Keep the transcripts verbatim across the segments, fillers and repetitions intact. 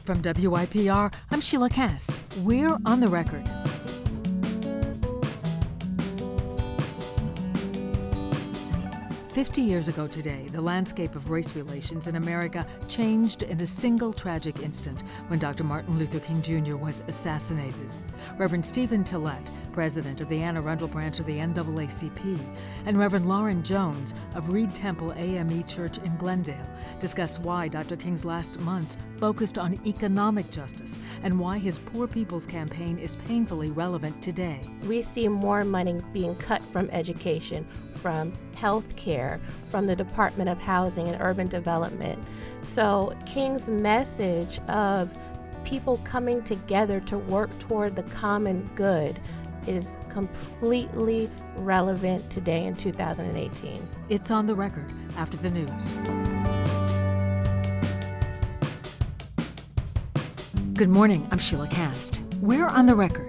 From W I P R, I'm Sheila Cast. We're on the record. Fifty years ago today, the landscape of race relations in America changed in a single tragic instant when Doctor Martin Luther King Junior was assassinated. Reverend Stephen Tillett, president of the Anne Arundel branch of the N double A C P, and Reverend Lauren Jones of Reed Temple A M E Church in Glendale discussed why Doctor King's last months focused on economic justice and why his Poor People's Campaign is painfully relevant today. We see more money being cut from education, from health care, from the Department of Housing and Urban Development. So King's message of people coming together to work toward the common good is completely relevant today in two thousand eighteen. It's on the record after the news. Good morning, I'm Sheila Cast. We're on the record.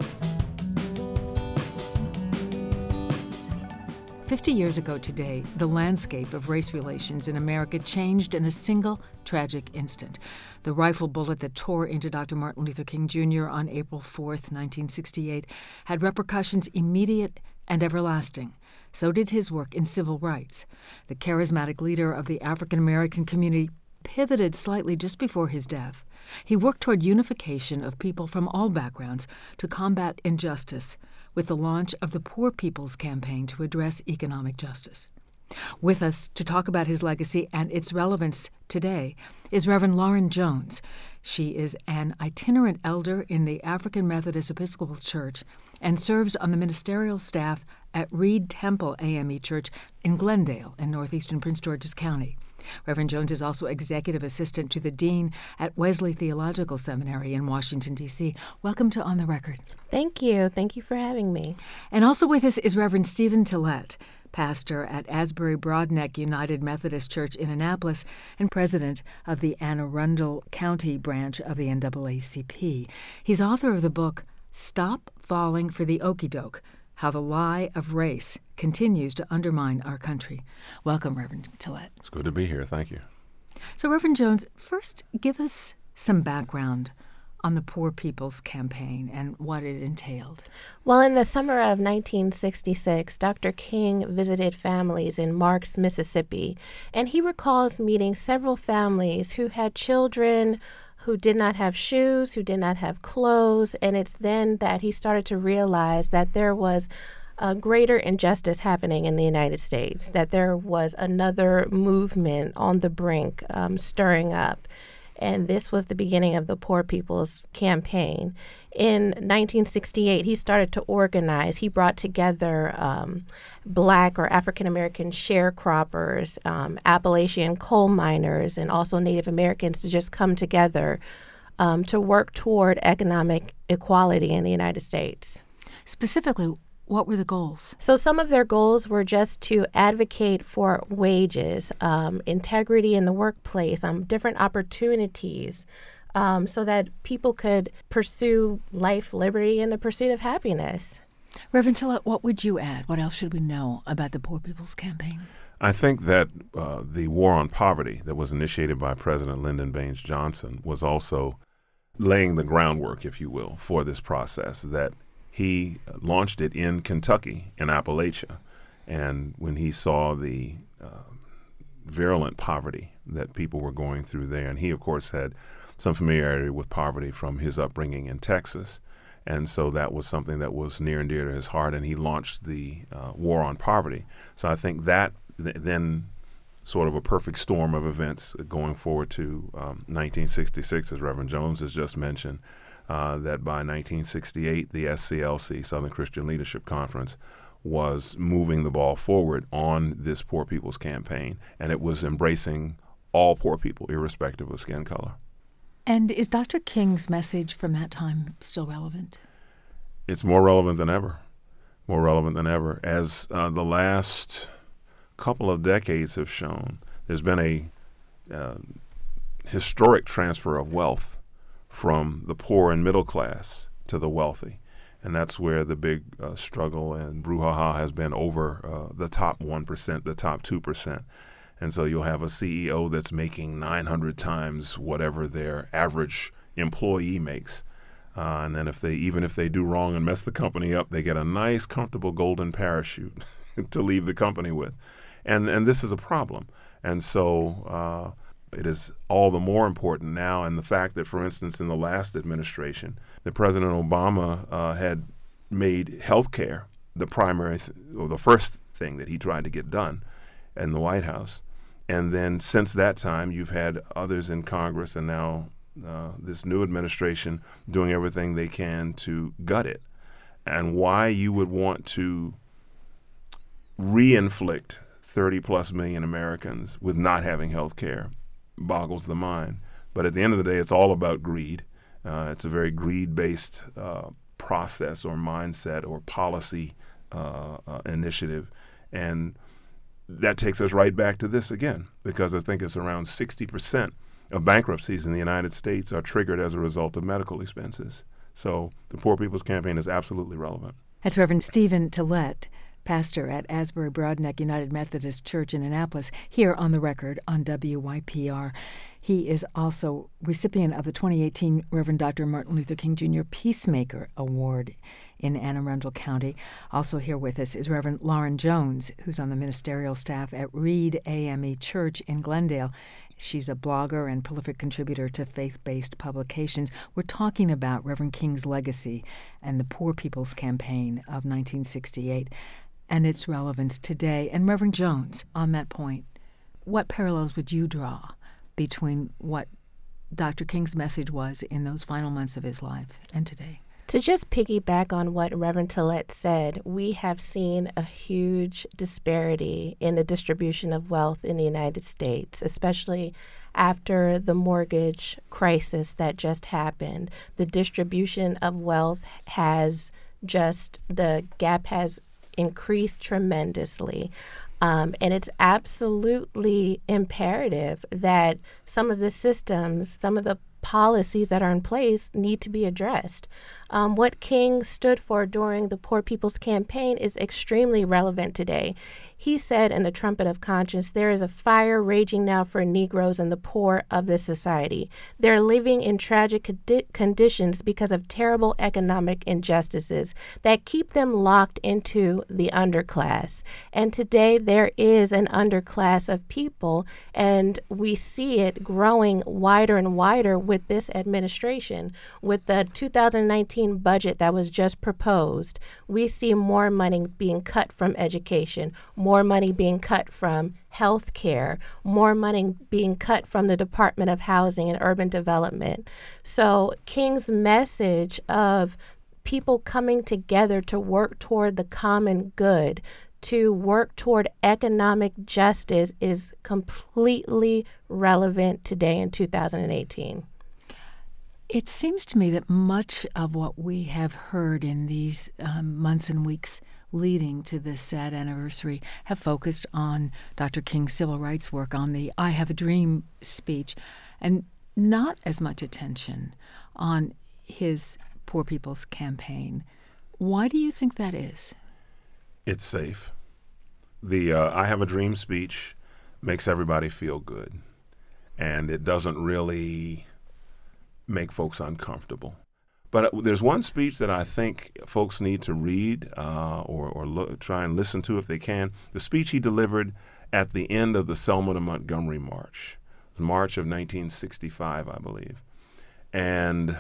Fifty years ago today, the landscape of race relations in America changed in a single tragic instant. The rifle bullet that tore into Doctor Martin Luther King Junior on April fourth, nineteen sixty-eight, had repercussions immediate and everlasting. So did his work in civil rights. The charismatic leader of the African American community pivoted slightly just before his death. He worked toward unification of people from all backgrounds to combat injustice with the launch of the Poor People's Campaign to address economic justice. With us to talk about his legacy and its relevance today is Reverend Lauren Jones. She is an itinerant elder in the African Methodist Episcopal Church and serves on the ministerial staff at Reed Temple A M E Church in Glendale in northeastern Prince George's County. Reverend Jones is also executive assistant to the dean at Wesley Theological Seminary in Washington, D C Welcome to On the Record. Thank you. Thank you for having me. And also with us is Reverend Stephen Tillett, pastor at Asbury Broadneck United Methodist Church in Annapolis and president of the Anne Arundel County branch of the N double A C P. He's author of the book, Stop Falling for the Okie Doke, How the Lie of Race Continues to Undermine Our Country. Welcome, Reverend Tillett. It's good to be here. Thank you. So, Reverend Jones, first give us some background on the Poor People's Campaign and what it entailed. Well, in the summer of nineteen sixty-six, Doctor King visited families in Marks, Mississippi, and he recalls meeting several families who had children who did not have shoes, who did not have clothes, and it's then that he started to realize that there was a greater injustice happening in the United States, that there was another movement on the brink um, stirring up. And this was the beginning of the Poor People's Campaign. In nineteen sixty-eight, he started to organize. He brought together um, Black or African-American sharecroppers, um, Appalachian coal miners, and also Native Americans to just come together um, to work toward economic equality in the United States. Specifically, what were the goals? So some of their goals were just to advocate for wages, um, integrity in the workplace, um, different opportunities, um, so that people could pursue life, liberty, and the pursuit of happiness. Reverend Tillett, what would you add? What else should we know about the Poor People's Campaign? I think that uh, the war on poverty that was initiated by President Lyndon Baines Johnson was also laying the groundwork, if you will, for this process, that he launched it in Kentucky, in Appalachia, and when he saw the uh, virulent poverty that people were going through there, and he, of course, had some familiarity with poverty from his upbringing in Texas, and so that was something that was near and dear to his heart, and he launched the uh, war on poverty. So I think that th- then sort of a perfect storm of events going forward to um, nineteen sixty-six, as Reverend Jones has just mentioned, Uh, that by nineteen sixty-eight, the S C L C, Southern Christian Leadership Conference, was moving the ball forward on this Poor People's Campaign, and it was embracing all poor people, irrespective of skin color. And is Doctor King's message from that time still relevant? It's more relevant than ever, more relevant than ever. As uh, the last couple of decades have shown, there's been a uh, historic transfer of wealth from the poor and middle class to the wealthy. And that's where the big uh, struggle and brouhaha has been over uh, the top one percent, the top two percent. And so you'll have a C E O that's making nine hundred times whatever their average employee makes. Uh, and then if they even if they do wrong and mess the company up, they get a nice, comfortable golden parachute to leave the company with. And and this is a problem. And so uh, it is all the more important now. And the fact that, for instance, in the last administration, that President Obama uh, had made health care the primary th- or the first thing that he tried to get done in the White House. And then since that time, you've had others in Congress and now uh, this new administration doing everything they can to gut it. And why you would want to re-inflict thirty plus million Americans with not having health care boggles the mind. But at the end of the day, it's all about greed. Uh, it's a very greed-based uh, process or mindset or policy uh, uh, initiative. And that takes us right back to this again, because I think it's around sixty percent of bankruptcies in the United States are triggered as a result of medical expenses. So the Poor People's Campaign is absolutely relevant. That's Reverend Stephen Tillett, pastor at Asbury Broadneck United Methodist Church in Annapolis, here on The Record on W Y P R. He is also recipient of the twenty eighteen Reverend Doctor Martin Luther King Junior Peacemaker Award in Anne Arundel County. Also here with us is Reverend Lauren Jones, who's on the ministerial staff at Reed A M E Church in Glendale. She's a blogger and prolific contributor to faith-based publications. We're talking about Reverend King's legacy and the Poor People's Campaign of nineteen sixty-eight and its relevance today. And Reverend Jones, on that point, what parallels would you draw between what Doctor King's message was in those final months of his life and today? To just piggyback on what Reverend Tillett said, we have seen a huge disparity in the distribution of wealth in the United States, especially after the mortgage crisis that just happened. The distribution of wealth has just, the gap has increased tremendously. Um, and it's absolutely imperative that some of the systems, some of the policies that are in place need to be addressed. Um, what King stood for during the Poor People's Campaign is extremely relevant today. He said in the Trumpet of Conscience, there is a fire raging now for Negroes and the poor of this society. They're living in tragic condi- conditions because of terrible economic injustices that keep them locked into the underclass. And today there is an underclass of people, and we see it growing wider and wider with this administration. With the two thousand nineteen budget that was just proposed, we see more money being cut from education, more money being cut from health care, more money being cut from the Department of Housing and Urban Development. So King's message of people coming together to work toward the common good, to work toward economic justice, is completely relevant today in two thousand eighteen. It seems to me that much of what we have heard in these um, months and weeks leading to this sad anniversary have focused on Doctor King's civil rights work, on the I Have a Dream speech, and not as much attention on his Poor People's Campaign. Why do you think that is? It's safe. The uh, I Have a Dream speech makes everybody feel good, and it doesn't really make folks uncomfortable. But uh, there's one speech that I think folks need to read uh, or, or look, try and listen to if they can. The speech he delivered at the end of the Selma to Montgomery March, March of nineteen sixty-five, I believe. And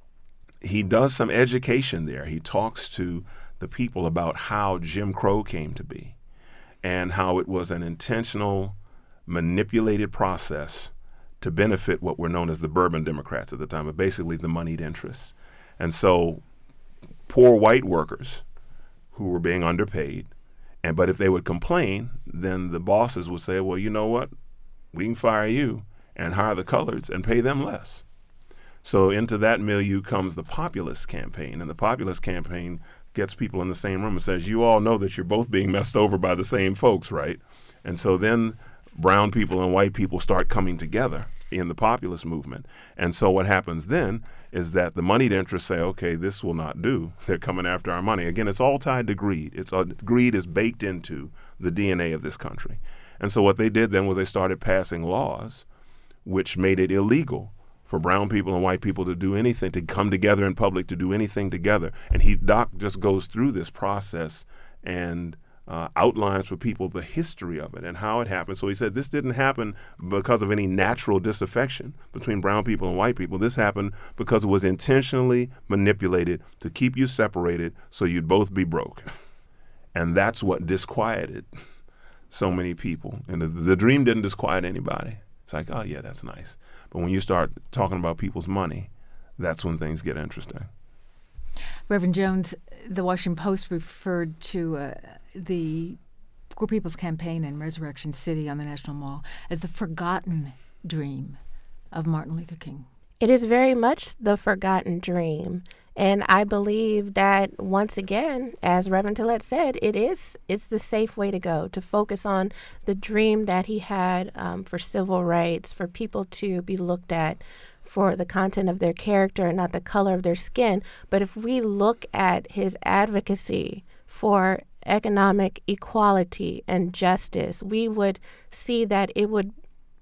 he does some education there. He talks to the people about how Jim Crow came to be and how it was an intentional, manipulated process to benefit what were known as the Bourbon Democrats at the time, but basically the moneyed interests. And so poor white workers who were being underpaid, and but if they would complain, then the bosses would say, well, you know what? We can fire you and hire the coloreds and pay them less. So into that milieu comes the populist campaign, and the populist campaign gets people in the same room and says, you all know that you're both being messed over by the same folks, right? And so then brown people and white people start coming together in the populist movement. And so what happens then is that the moneyed interests say, okay, this will not do. They're coming after our money. Again, it's all tied to greed. It's uh, greed is baked into the D N A of this country. And so what they did then was they started passing laws which made it illegal for brown people and white people to do anything, to come together in public, to do anything together. And he, Doc just goes through this process and uh, outlines for people the history of it and how it happened. So he said this didn't happen because of any natural disaffection between brown people and white people. This happened because it was intentionally manipulated to keep you separated so you'd both be broke. And that's what disquieted so many people. And the, the dream didn't disquiet anybody. It's like, oh, yeah, that's nice. But when you start talking about people's money, that's when things get interesting. Reverend Jones, the Washington Post referred to uh, the Poor People's Campaign in Resurrection City on the National Mall as the forgotten dream of Martin Luther King. It is very much the forgotten dream. And I believe that, once again, as Reverend Tillett said, it is it's the safe way to go, to focus on the dream that he had um, for civil rights, for people to be looked at for the content of their character and not the color of their skin. But if we look at his advocacy for economic equality and justice, we would see that it would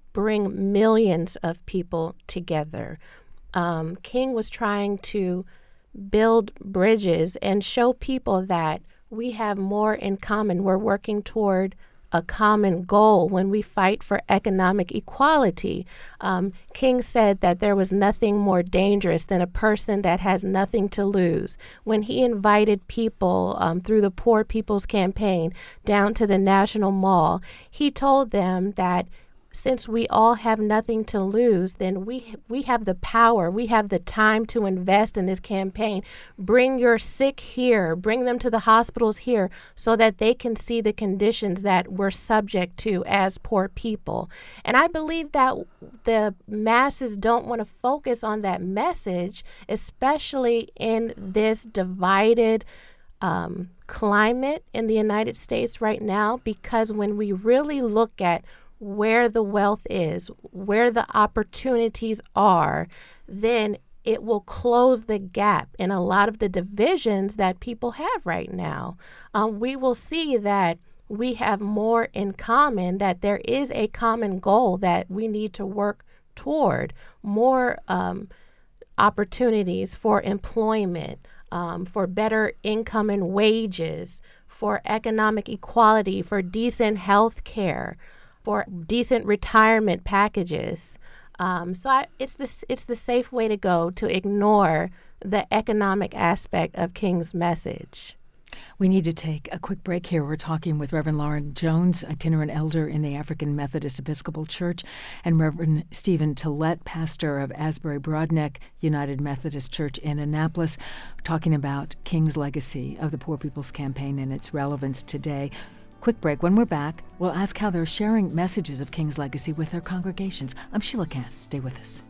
bring millions of people together. Um, King was trying to build bridges and show people that we have more in common. We're working toward a common goal when we fight for economic equality. Um, King said that there was nothing more dangerous than a person that has nothing to lose. When he invited people um, through the Poor People's Campaign down to the National Mall, he told them that since we all have nothing to lose, then we we have the power, we have the time to invest in this campaign. Bring your sick here, bring them to the hospitals here so that they can see the conditions that we're subject to as poor people. And I believe that the masses don't want to focus on that message, especially in this divided um, climate in the United States right now, because when we really look at where the wealth is, where the opportunities are, then it will close the gap in a lot of the divisions that people have right now. Um, we will see that we have more in common, that there is a common goal that we need to work toward, more um, opportunities for employment, um, for better income and wages, for economic equality, for decent health care, for decent retirement packages. Um, so I, it's, the, it's the safe way to go, to ignore the economic aspect of King's message. We need to take a quick break here. We're talking with Reverend Lauren Jones, itinerant elder in the African Methodist Episcopal Church, and Reverend Stephen Tillett, pastor of Asbury Broadneck United Methodist Church in Annapolis, talking about King's legacy of the Poor People's Campaign and its relevance today. Quick break. When we're back, we'll ask how they're sharing messages of King's legacy with their congregations. I'm Sheila Cass. Stay with us.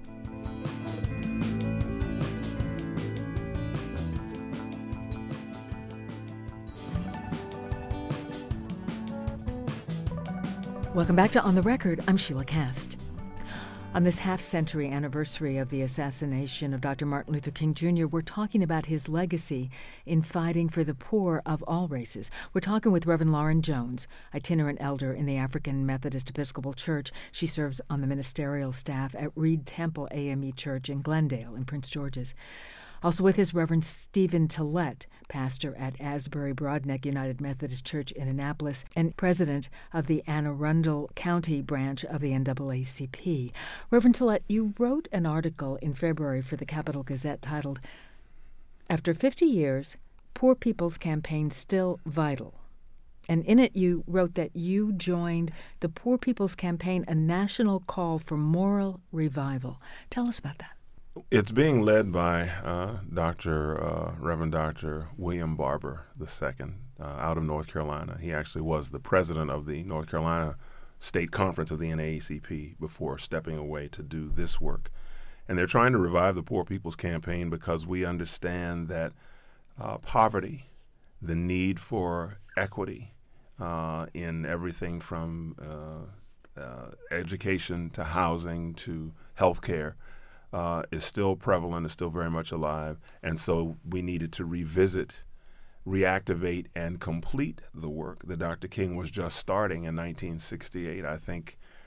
Welcome back to On the Record. I'm Sheila Cast. On this half-century anniversary of the assassination of Doctor Martin Luther King Junior, we're talking about his legacy in fighting for the poor of all races. We're talking with Reverend Lauren Jones, itinerant elder in the African Methodist Episcopal Church. She serves on the ministerial staff at Reed Temple A M E Church in Glendale in Prince George's. Also with us, Reverend Stephen Tillett, pastor at Asbury Broadneck United Methodist Church in Annapolis and president of the Anne Arundel County branch of the N double A C P. Reverend Tillett, you wrote an article in February for the Capital Gazette titled, "After fifty years, Poor People's Campaign Still Vital." And in it you wrote that you joined the Poor People's Campaign, a national call for moral revival. Tell us about that. It's being led by uh, Doctor Uh, Reverend Doctor William Barber the Second uh, out of North Carolina. He actually was the president of the North Carolina State Conference of the N double A C P before stepping away to do this work. And they're trying to revive the Poor People's Campaign because we understand that uh, poverty, the need for equity uh, in everything from uh, uh, education to housing to health care, Uh, is still prevalent, is still very much alive. And so we needed to revisit, reactivate, and complete the work that Doctor King was just starting in nineteen sixty-eight. I think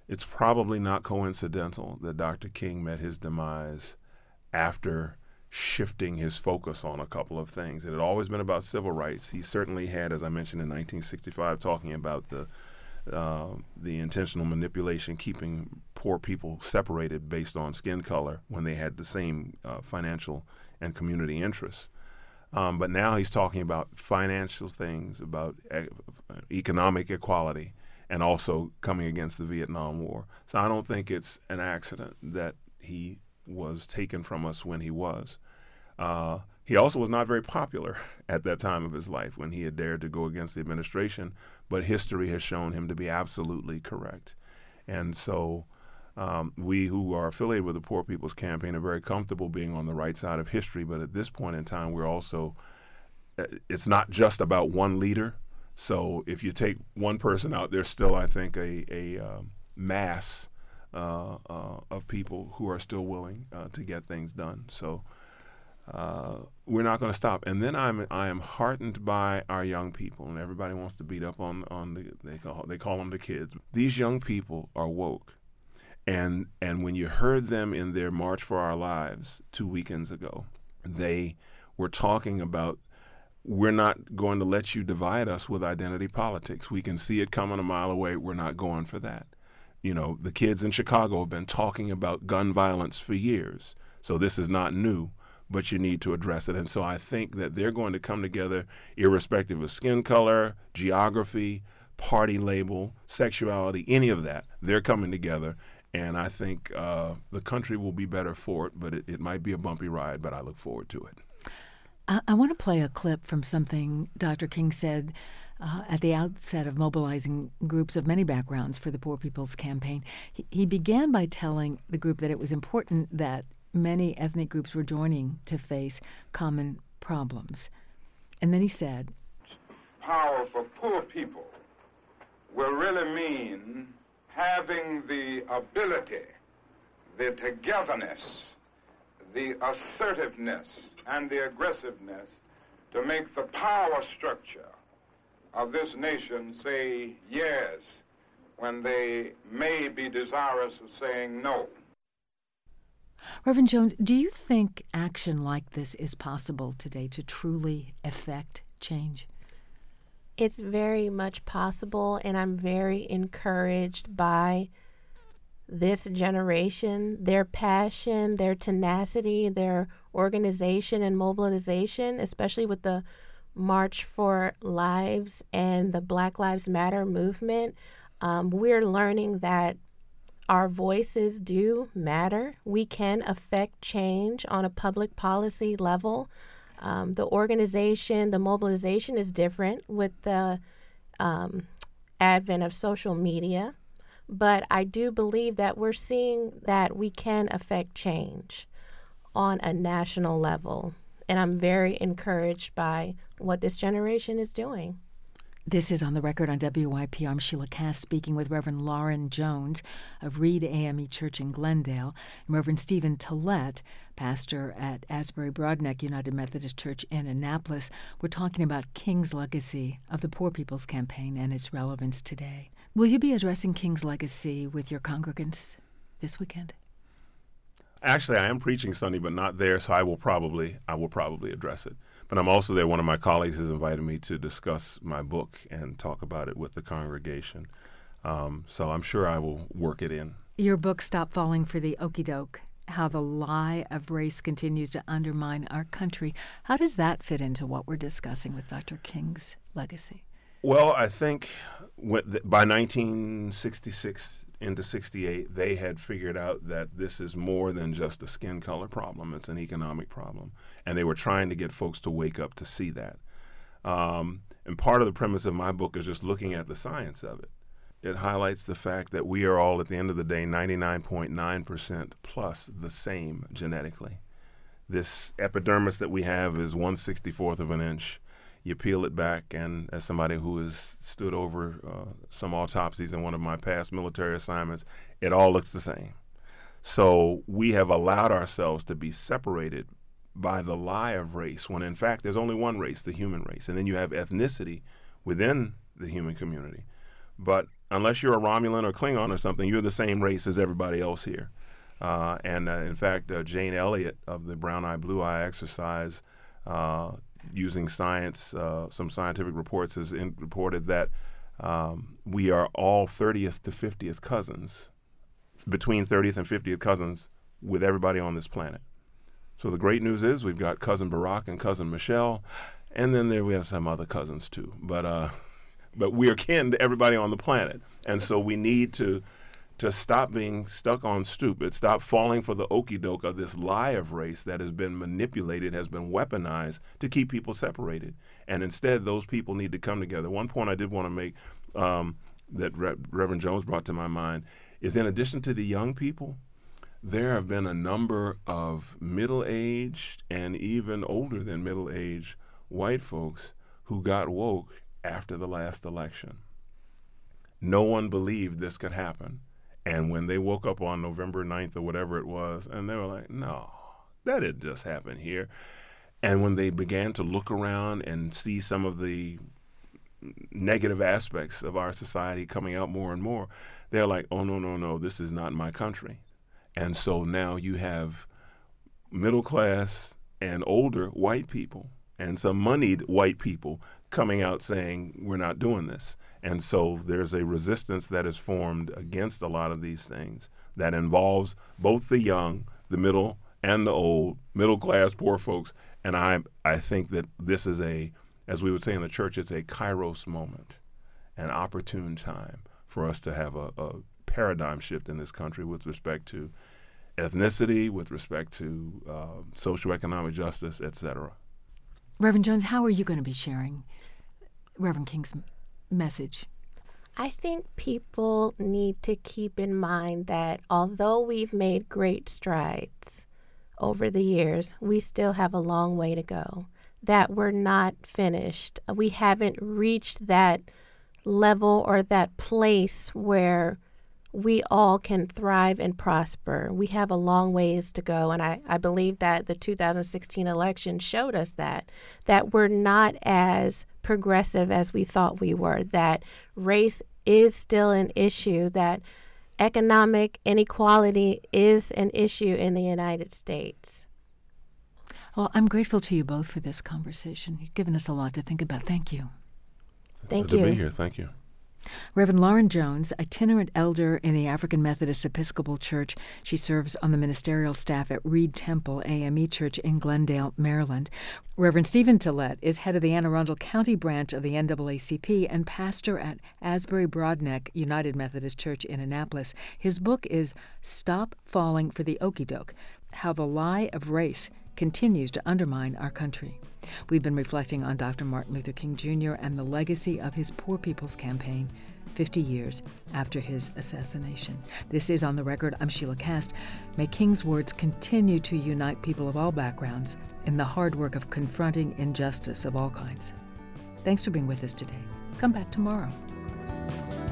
it's probably not coincidental that Doctor King met his demise after shifting his focus on a couple of things. It had always been about civil rights. He certainly had, as I mentioned in nineteen sixty-five, talking about the uh, the intentional manipulation, keeping poor people separated based on skin color when they had the same uh, financial and community interests. Um, but now he's talking about financial things, about e- economic equality, and also coming against the Vietnam War. So I don't think it's an accident that he was taken from us when he was. Uh, he also was not very popular at that time of his life when he had dared to go against the administration, but history has shown him to be absolutely correct. And so um, we who are affiliated with the Poor People's Campaign are very comfortable being on the right side of history, but at this point in time, we're also, uh, it's not just about one leader. So if you take one person out, there's still, I think, a, a um, mass Uh, uh, of people who are still willing uh, to get things done. So uh, we're not going to stop. And then I'm I am heartened by our young people, and everybody wants to beat up on on the they call they call them the kids. These young people are woke, and and when you heard them in their March for Our Lives two weekends ago, they were talking about, we're not going to let you divide us with identity politics. We can see it coming a mile away. We're not going for that. You know, the kids in Chicago have been talking about gun violence for years. So this is not new, but you need to address it. And so I think that they're going to come together irrespective of skin color, geography, party label, sexuality, any of that. They're coming together. And I think uh, the country will be better for it, but it, it might be a bumpy ride, but I look forward to it. I, I want to play a clip from something Doctor King said Uh, at the outset of mobilizing groups of many backgrounds for the Poor People's Campaign. He, he began by telling the group that it was important that many ethnic groups were joining to face common problems. And then he said, power for poor people will really mean having the ability, the togetherness, the assertiveness, and the aggressiveness to make the power structure of this nation say yes when they may be desirous of saying no. Reverend Jones, do you think action like this is possible today to truly effect change? It's very much possible, and I'm very encouraged by this generation, their passion, their tenacity, their organization and mobilization, especially with the March for Lives and the Black Lives Matter movement. Um, we're learning that our voices do matter. We can affect change on a public policy level. Um, the organization, the mobilization is different with the um, advent of social media. But I do believe that we're seeing that we can affect change on a national level. And I'm very encouraged by what this generation is doing. This is On the Record on W Y P R. I'm Sheila Cass speaking with Reverend Lauren Jones of Reed A M E Church in Glendale and Reverend Stephen Tillett, pastor at Asbury Broadneck United Methodist Church in Annapolis. We're talking about King's legacy of the Poor People's Campaign and its relevance today. Will you be addressing King's legacy with your congregants this weekend? Actually, I am preaching Sunday, but not there, so I will probably I will probably address it. But I'm also there. One of my colleagues has invited me to discuss my book and talk about it with the congregation. Um, so I'm sure I will work it in. Your book, Stop Falling for the Okie Doke, How the Lie of Race Continues to Undermine Our Country. How does that fit into what we're discussing with Doctor King's legacy? Well, I think by nineteen sixty-six into sixty-eight, they had figured out that this is more than just a skin color problem. It's an economic problem. And they were trying to get folks to wake up to see that. Um, and part of the premise of my book is just looking at the science of it. It highlights the fact that we are all, at the end of the day, ninety-nine point nine percent plus the same genetically. This epidermis that we have is one sixty-fourth of an inch. You peel it back, and as somebody who has stood over uh, some autopsies in one of my past military assignments, it all looks the same. So we have allowed ourselves to be separated by the lie of race, when in fact there's only one race, the human race. And then you have ethnicity within the human community. But unless you're a Romulan or Klingon or something, you're the same race as everybody else here. Uh, and uh, in fact, uh, Jane Elliott of the Brown Eye, Blue Eye exercise, uh, using science, uh, some scientific reports has in- reported that um, we are all thirtieth to fiftieth cousins, between thirtieth and fiftieth cousins with everybody on this planet. So the great news is we've got cousin Barack and cousin Michelle, and then there we have some other cousins too. But uh, but we are kin to everybody on the planet, and so we need to to stop being stuck on stupid, stop falling for the okie doke of this lie of race that has been manipulated, has been weaponized to keep people separated. And instead, those people need to come together. One point I did want to make um, that Re- Reverend Jones brought to my mind is, in addition to the young people, there have been a number of middle-aged and even older than middle-aged white folks who got woke after the last election. No one believed this could happen. And when they woke up on November ninth or whatever it was, and they were like, no, that didn't just happen here. And when they began to look around and see some of the negative aspects of our society coming out more and more, they're like, oh, no, no, no, this is not my country. And so now you have middle class and older white people and some moneyed white people coming out saying, we're not doing this. And so there's a resistance that is formed against a lot of these things that involves both the young, the middle, and the old, middle class, poor folks. And I I think that this is a, as we would say in the church, it's a kairos moment, an opportune time for us to have a, a paradigm shift in this country with respect to ethnicity, with respect to uh, socioeconomic justice, et cetera. Reverend Jones, how are you going to be sharing Reverend King's message? I think people need to keep in mind that although we've made great strides over the years, we still have a long way to go, that we're not finished. We haven't reached that level or that place where we all can thrive and prosper. We have a long ways to go, and I, I believe that the two thousand sixteen election showed us that, that we're not as progressive as we thought we were, that race is still an issue, that economic inequality is an issue in the United States. Well, I'm grateful to you both for this conversation. You've given us a lot to think about. Thank you. Thank Good you. to be here. Thank you. Reverend Lauren Jones, itinerant elder in the African Methodist Episcopal Church. She serves on the ministerial staff at Reed Temple A M E Church in Glendale, Maryland. Reverend Stephen Tillett is head of the Anne Arundel County branch of the N double A C P and pastor at Asbury Broadneck United Methodist Church in Annapolis. His book is Stop Falling for the Okie Doke: How the Lie of Race Continues to Undermine Our Country. We've been reflecting on Doctor Martin Luther King Junior and the legacy of his Poor People's Campaign fifty years after his assassination. This is On the Record. I'm Sheila Kast. May King's words continue to unite people of all backgrounds in the hard work of confronting injustice of all kinds. Thanks for being with us today. Come back tomorrow.